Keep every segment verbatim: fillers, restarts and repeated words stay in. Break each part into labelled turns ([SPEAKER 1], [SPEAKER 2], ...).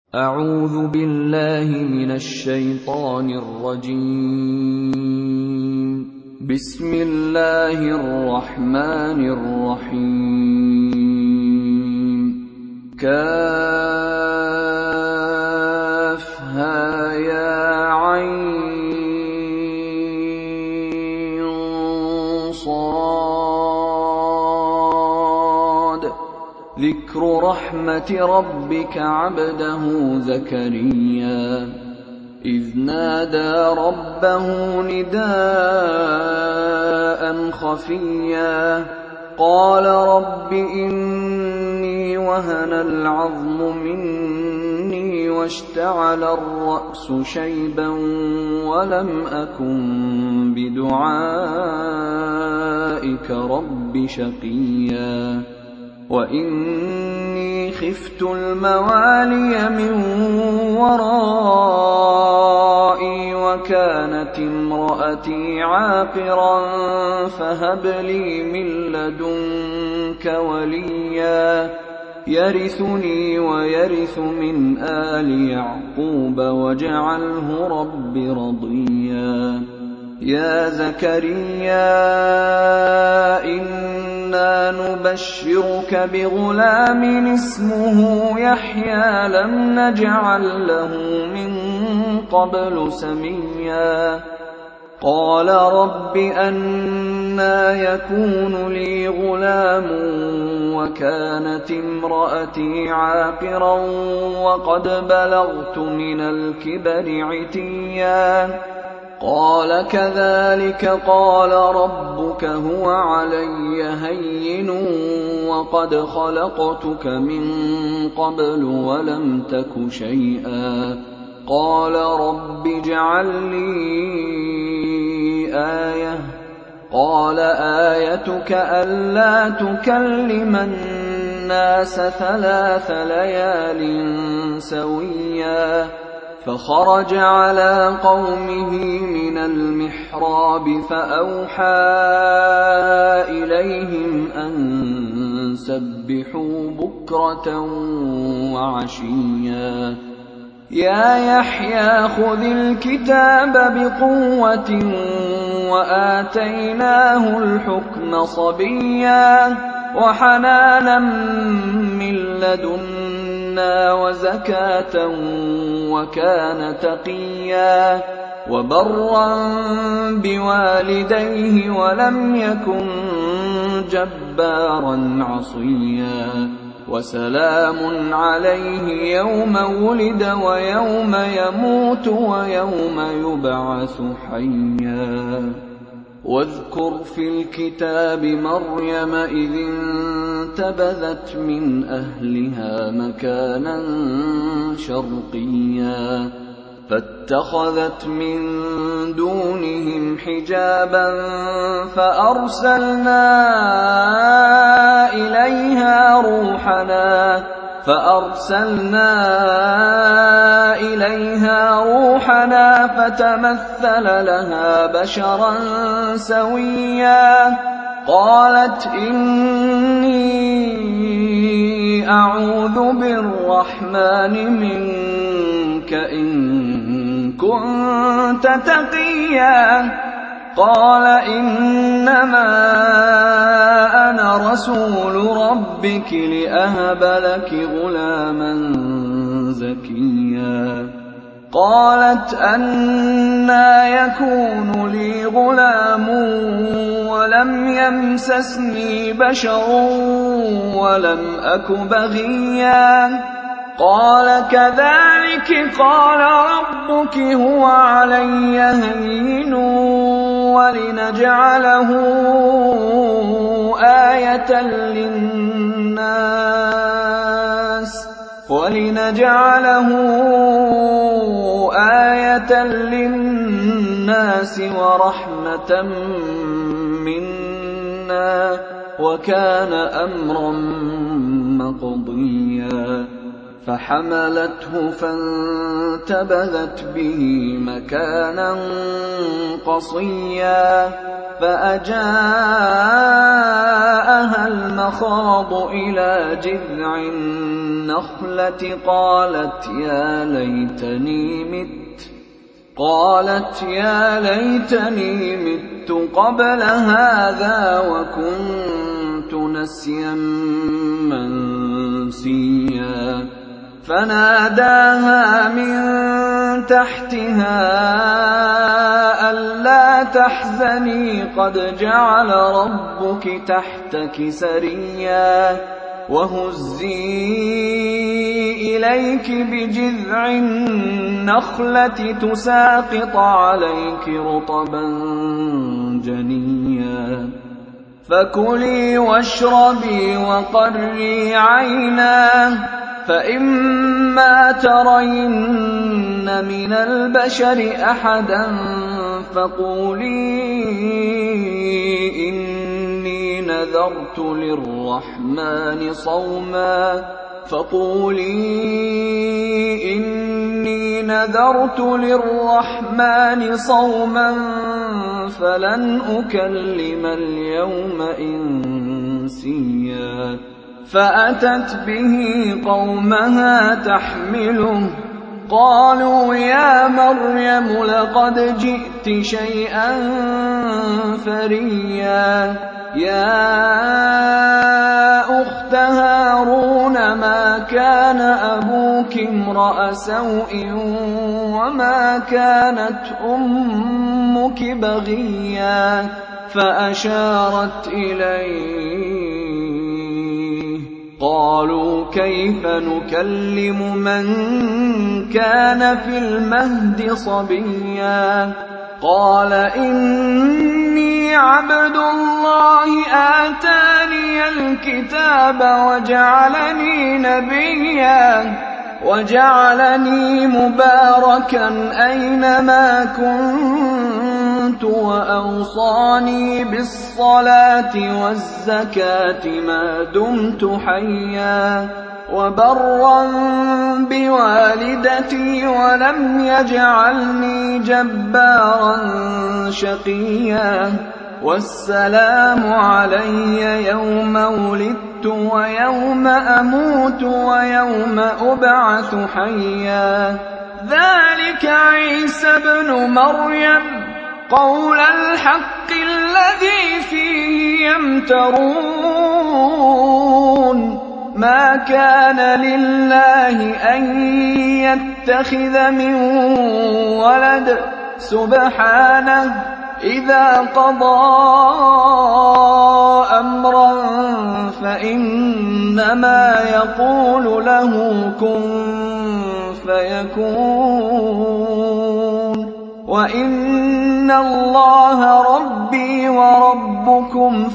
[SPEAKER 1] أعوذ بالله من الشيطان الرجيم. بسم الله الرحمن الرحيم. كافها يا عين صاد. ذكر رحمة ربك عبده زكريا إذ نادى ربه نداء خفيا قال رب إني وهن العظم مني واشتعل الرأس شيبا ولم أكن بدعائك رب شقيا وإني خفت الموالي من ورائي وكانت امرأتي عاقرا فهب لي من لدنك وليا يرثني ويرث من آل يعقوب واجعله رب رضيا. يا زكريا إنا نبشرك بغلام اسمه يحيى لم نجعل له من قبل سميا قال رب أنى يكون لي غلام وكانت امرأتي عاقرا وقد بلغت من الكبر عتيا قال كذلك قال ربك هو علي هين وقد خلقتك من قبل ولم تك شيئا قال رب اجعل لي آية قال آيتك ألا تكلم الناس ثلاث ليال سويا فخرج على قومه من المحراب فأوحى إليهم أن سبحوا بكرة وعشيا يا يحيى خذ الكتاب بقوة وآتيناه الحكم صبيا وحنانا من لدنا وزكاة وكان تقيا وبرا بوالديه ولم يكن جبارا عصيا وسلام عليه يوم ولد ويوم يموت ويوم يبعث حيا. واذكر في الكتاب مريم إذ انتبذت من أهلها مكانا شرقيا فاتخذت من دونهم حجابا فأرسلنا إليها روحنا فأرسلنا إليها روحنا فتمثل لها بشرا سويا قالت إني أعوذ بالرحمن منك إن كنت تقيا قال إنما أنا رسول ربك لأهب لك غلاما زكيا قالت أنى يكون لي غلام ولم يمسسني بشر ولم أك بغيا قال كذلك قال ربك هو علي هين ولنجعله آية للناس ولنجعله آية للناس ورحمة منا وكان أمرا مقضيا فحملته فانتبذت به مكانا قصيا فأجاءها المخاض إلى جذع النخلة قالت يا ليتني مت قالت يا ليتني مت قبل هذا وكنت نسيا منسيا فناداها من تحتها ألا تحزني قد جعل ربك تحتك سريا وهزي إليك بجذع النخلة تساقط عليك رطبا جنيا فكلي واشربي وقري عينا فإما ترين من البشر أحدا فقولي إني نذرت للرحمن صوما فقولي إني نذرت للرحمن صوما فلن أكلم اليوم إنسيا فأتت به قومها تحمله قالوا يا مريم لقد جئت شيئا فريا يا أخت هارون ما كان أبوك امرأ سوء وما كانت أمك بغيا فأشارت إليه قالوا كيف نكلم من كان في المهد صبيا قال إني عبد الله آتاني الكتاب وجعلني نبيا وجعلني مباركا أينما كنت وأوصاني بالصلاة والزكاة ما دمت حيا وبرا بوالدتي ولم يجعلني جبارا شقيا والسلام علي يوم ولدت ويوم أموت ويوم أبعث حيا ذلك عيسى ابن مريم قول الحق الذي فيه يمترون ما كان لله أن يتخذ من ولد سبحانه إذا قضى أمرا فإنما يقول له كن فيكون وإن الله ربي وربكم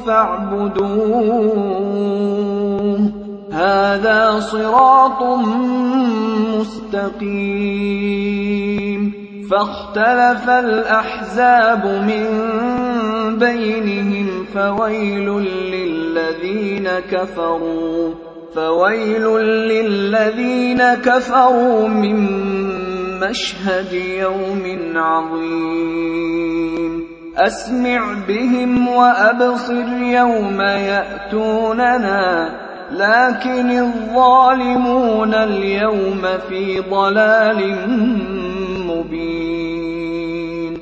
[SPEAKER 1] فاعبدوه هذا صراط مستقيم فاختلف الأحزاب من بينهم فويل للذين كفروا فويل للذين كفروا من مشهد يوم عظيم أسمع بهم وأبصر يوم يأتوننا لكن الظالمون اليوم في ضلال مبين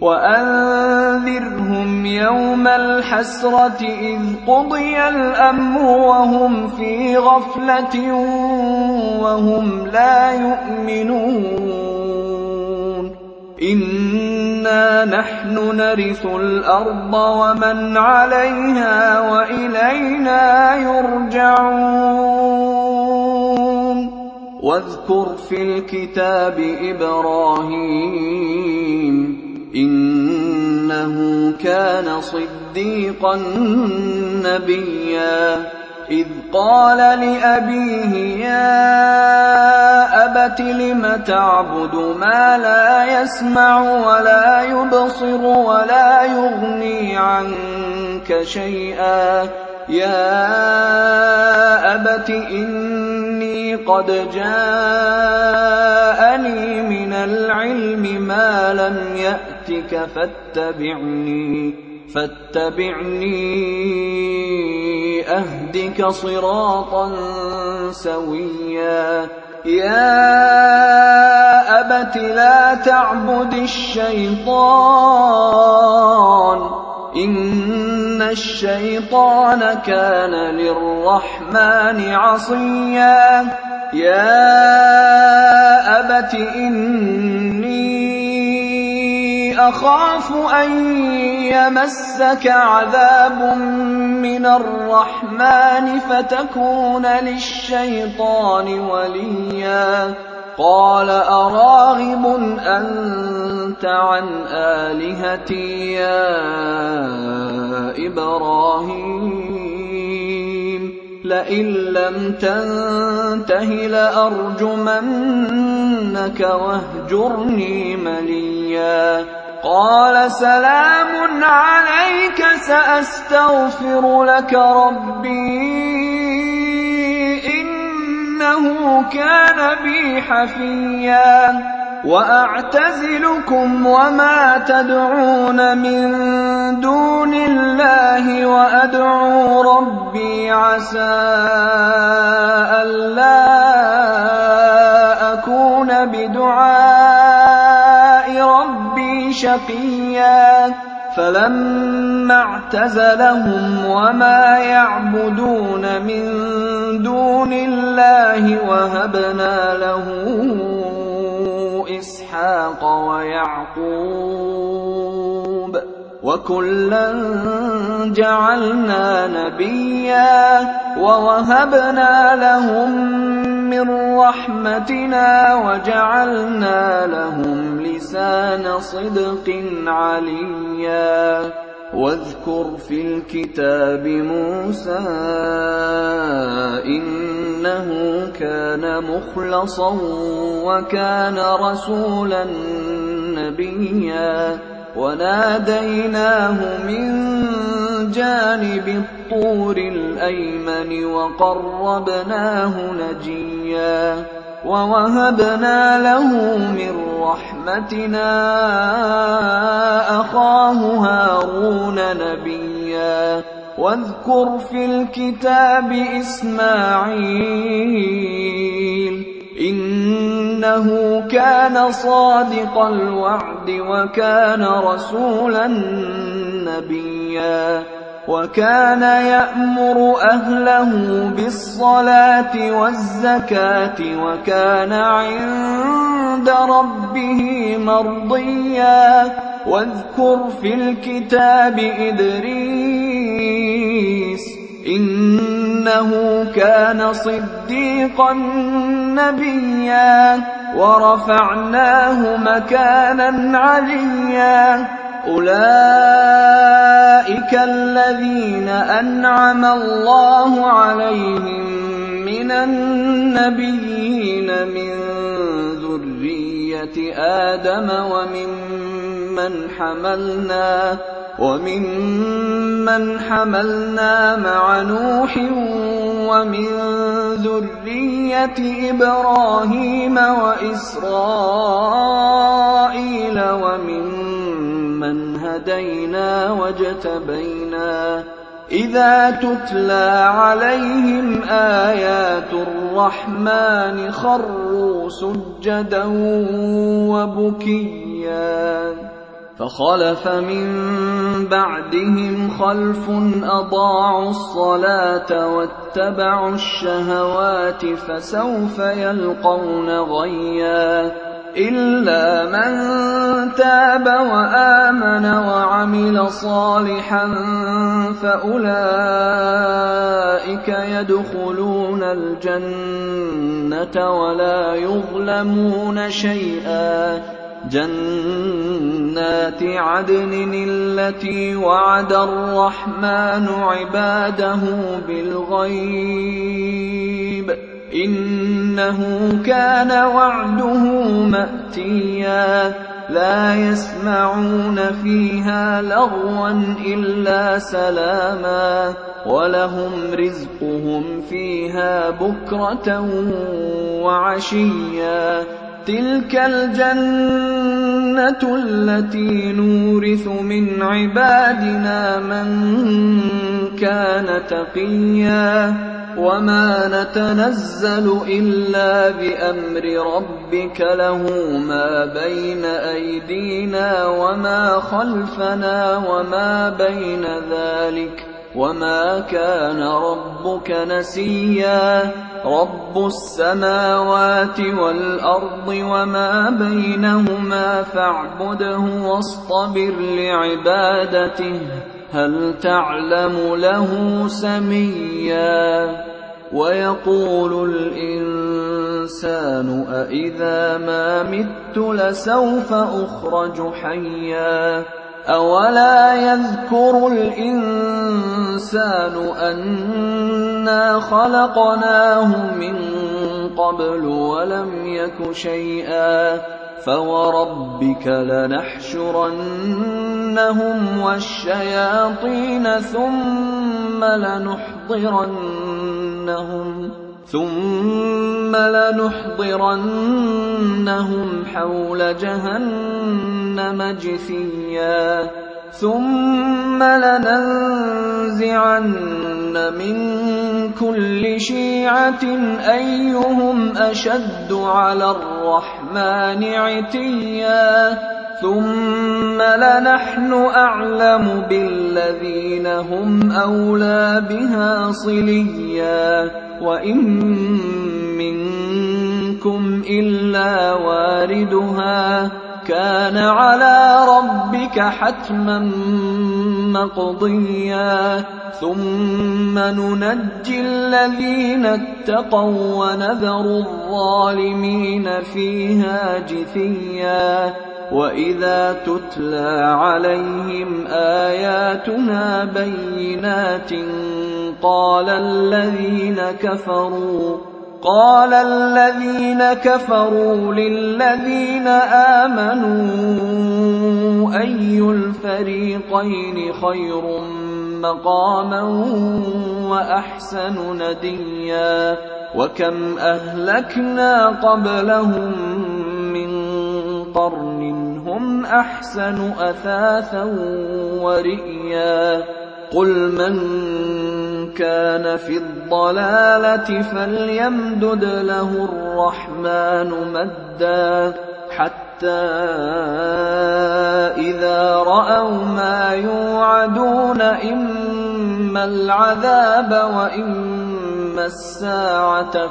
[SPEAKER 1] وأنذرهم يوم الحسرة إذ قضي الأمر وهم في غفلة وهم لا يؤمنون إنا نحن نرث الأرض ومن عليها وإلينا يرجعون واذكر في الكتاب إبراهيم إنه كان صديقا نبيا إذ قال لأبيه يا أبت لم تعبد ما لا يسمع ولا يبصر ولا يغني عنك شيئا يا أبت إني قد جاءني من العلم ما لم يأتك فاتبعني فاتبعني أهدك صراطا سويا يا أبت لا تعبد الشيطان إن الشيطان كان للرحمن عصيا يا أبت إني أخاف أن يمسك عذاب من الرحمن فتكون للشيطان وليا قال أراغب أنت عن آلهتي يا إبراهيم لئن لم تنته لأرجمنك واهجرني مليا قال سلام عليك سأستغفر لك ربي إنه كان بي حفيا وأعتزلكم وما تدعون من دون الله وأدعو ربي عسى ألا أكون بدعاء ربي شقيا فلما اعتزلهم وما يعبدون من دون الله وهبنا له إسحاق ويعقوب وكلا جعلنا نبيا ووهبنا لهم من رحمتنا وجعلنا لهم لسان صدق عليا واذكر في الكتاب موسى إنه كان مخلصا وكان رسولا نبيا وناديناه من جانب الطور الأيمن وقربناه نجيا ووهبنا له من رحمتنا أخاه هارون نبيا واذكر في الكتاب إسماعيل إنه كان صادق الوعد وكان رسولا نبيا وكان يأمر أهله بالصلاة والزكاة وكان عند ربه مرضيا واذكر في الكتاب إدريس إنه كان صديقا نبيا ورفعناه مكانا عليا أولئك الذين أنعم الله عليهم من النبيين من ذرية آدم وممن حملنا وممن حملنا مع نوح ومن ذرية إبراهيم وإسرائيل وممن هدينا واجتبينا إذا تتلى عليهم آيات الرحمن خروا سجدا وبكيا فخلف من بعدهم خلف أضاعوا الصلاة واتبعوا الشهوات فسوف يلقون غيا إلا من تاب وآمن وعمل صالحا فأولئك يدخلون الجنة ولا يظلمون شيئا جنات عدن التي وعد الرحمن عباده بالغيب إنه كان وعده مأتيا لا يسمعون فيها لغوا إلا سلاما ولهم رزقهم فيها بكرة وعشيا تلك الجنة الْجَنَّةُ الَّتِي نُورِثُ مِنْ عِبَادِنَا مَنْ كَانَ تَقِيًّا وَمَا نَتَنَزَّلُ إِلَّا بِأَمْرِ رَبِّكَ لَهُ مَا بَيْنَ أَيْدِينَا وَمَا خَلْفَنَا وَمَا بَيْنَ ذَلِكَ وَمَا كَانَ رَبُّكَ نَسِيًّا رَبُّ السَّمَاوَاتِ وَالْأَرْضِ وَمَا بَيْنَهُمَا فَاعْبُدْهُ وَاصْطَبِرْ لِعِبَادَتِهِ هَلْ تَعْلَمُ لَهُ سَمِيًّا وَيَقُولُ الْإِنسَانُ أَإِذَا مَا مِتُّ لَسَوْفَ أُخْرَجُ حَيًّا أَوَلَا يَذْكُرُ الْإِنسَانُ أَنَّا خَلَقْنَاهُ مِن قَبْلُ وَلَمْ يَكُ شَيْئًا فَوَرَبِّكَ لَنَحْشُرَنَّهُمْ وَالشَّيَاطِينَ ثُمَّ لَنُحْضِرَنَّهُمْ ثُمَّ لَنُحْضِرَنَّهُمْ حَوْلَ جَهَنَّمَ جِثِيًّا ثُمَّ لَنَنزِعَنَّ مِن كُلِّ شِيعَةٍ أَيُّهُمْ أَشَدُّ عَلَى الرَّحْمَنِ عِتِيًّا ثُمَّ لَنَحْنُ أَعْلَمُ بِالَّذِينَ هُمْ أَوْلَىٰ بِهَا صِلِيًّا وَإِن مِّنكُمْ إِلَّا وَارِدُهَا كَانَ عَلَىٰ رَبِّكَ حَتْمًا مَّقْضِيًّا ثُمَّ نُنَجِّي الَّذِينَ اتَّقَوا وَّنَذَرُ الظَّالِمِينَ فِيهَا جِثِيًّا وَإِذَا تُتْلَىٰ عَلَيْهِمْ آيَاتُنَا بَيِّنَاتٍ قَالَ الَّذِينَ كَفَرُوا قال الذين كفروا للذين آمنوا أي الفريقين خير مقاما وأحسن نديا وكم أهلكنا قبلهم من قرن هم أحسن أثاثا ورئيا قل من كان في الضلالة فليمدد له الرحمن مدا حتى إذا رأوا ما يوعدون إما العذاب وإما الساعة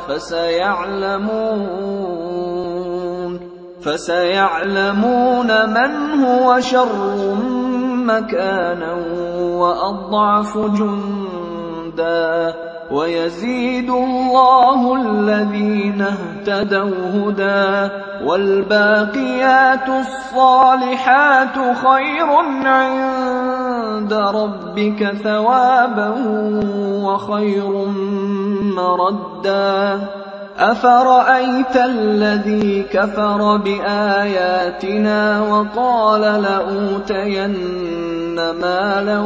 [SPEAKER 1] فسيعلمون فسيعلمون من هو شر مكانا وأضعف جندا ويزيد الله الذين اهتدوا هدى والباقيات الصالحات خير عند ربك ثوابا وخير مردا أفرأيت الذي كفر بآياتنا وقال لأوتين مالا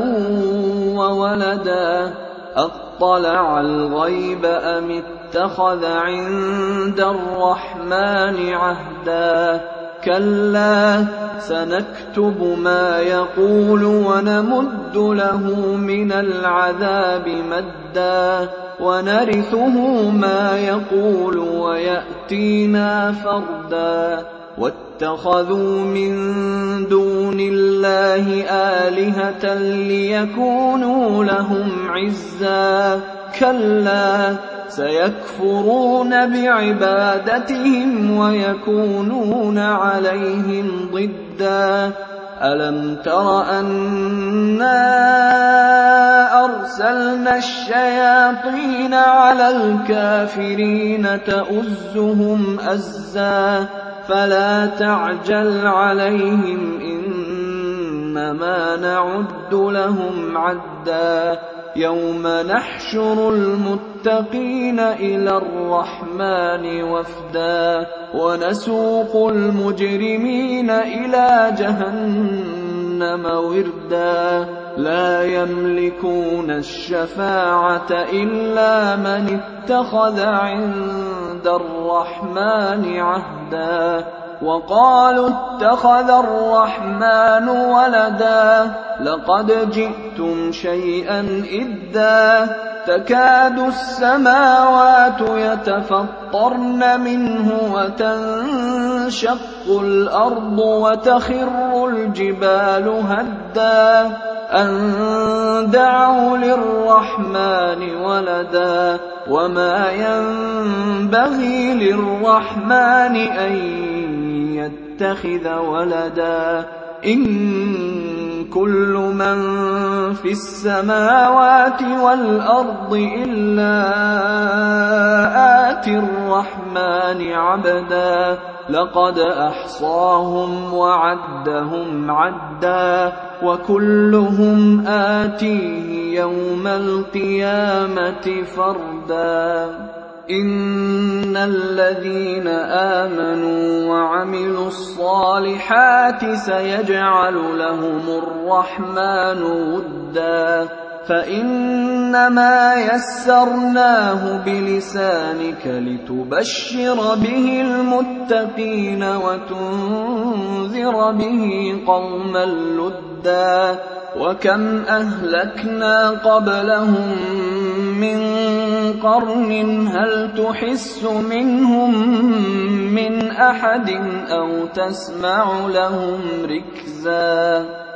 [SPEAKER 1] وولدا أطلع الغيب أم اتخذ عند الرحمن عهدا كلا سنكتب ما يقول ونمد له من العذاب مدا ونرثه ما يقول ويأتينا فردا واتخذوا من دون الله آلهة ليكونوا لهم عزا كلا سيكفرون بعبادتهم ويكونون عليهم ضدا ألم تر أنا أرسلنا الشياطين على الكافرين تؤزهم أزا فلا تعجل عليهم إنما نعد لهم عدا يوم نحشر المتقين إلى الرحمن وفدا ونسوق المجرمين إلى جهنم وردا لا يملكون الشفاعة إلا من اتخذ عند الرحمن عهدا وقالوا اتخذ الرحمن ولدا لقد جئتم شيئا إدا تكاد السماوات يتفطرن منه وتنشق الأرض وتخر الجبال هدا أن دعوا للرحمن ولدا وما ينبغي للرحمن أن يتخذ ولدا إن كل من في السماوات والأرض إلا آتي الرحمن عبدا لقد أحصاهم وعدهم عدا وكلهم آتيه يوم القيامة فردا إن الذين آمنوا وعملوا الصالحات سيجعل لهم الرحمن ودا فإنما يسرناه بلسانك لتبشر به المتقين وتنذر به قوما لدا وكم أهلكنا قبلهم من قرن هل تحس منهم من أحد أو تسمع لهم ركزا